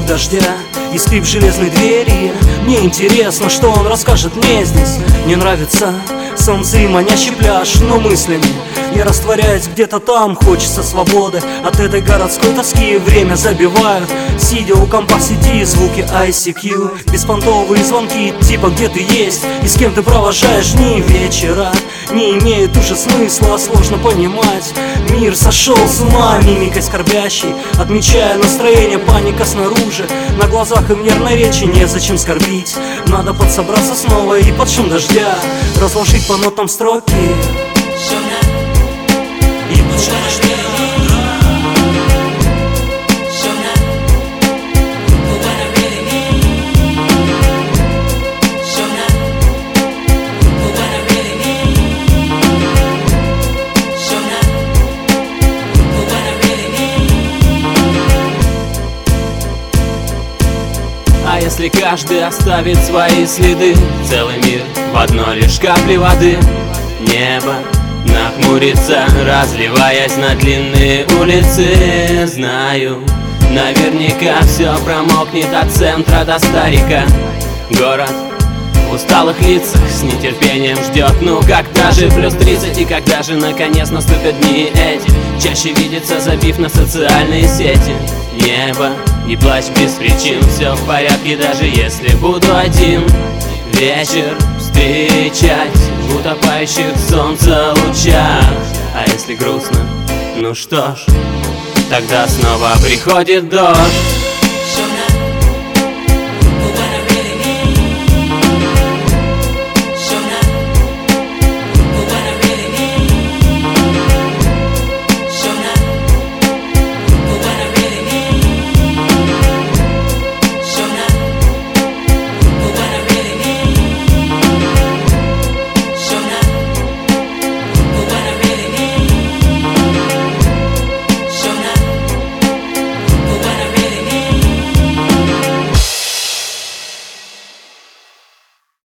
дождя и скрип железной двери. Мне интересно, что он расскажет мне здесь. Мне нравится солнце и манящий пляж, но мыслями я растворяюсь где-то там. Хочется свободы от этой городской тоски. Время забивают, сидя у компа в сети. Звуки ICQ, беспонтовые звонки, типа где ты есть и с кем ты провожаешь дни. Вечера не имеют уже смысла, сложно понимать. Мир сошел с ума, мимикой скорбящей, отмечая настроение, паника снаружи. На глазах и в нервной речи незачем скорбить. Надо подсобраться снова и под шум дождя разложить по нотам строки. И под шум дождя А если каждый оставит свои следы, целый мир в одной лишь капле воды. Небо нахмурится, разливаясь на длинные улицы. Знаю, наверняка все промокнет от центра до Старика. Город в усталых лицах с нетерпением ждет. Ну когда же плюс 30 и когда же наконец наступят дни эти? Чаще видится, забив на социальные сети. Небо, не плачь без причин, все в порядке, даже если буду один. Вечер встречать в утопающих в солнце лучах. А если грустно, ну что ж, тогда снова приходит дождь.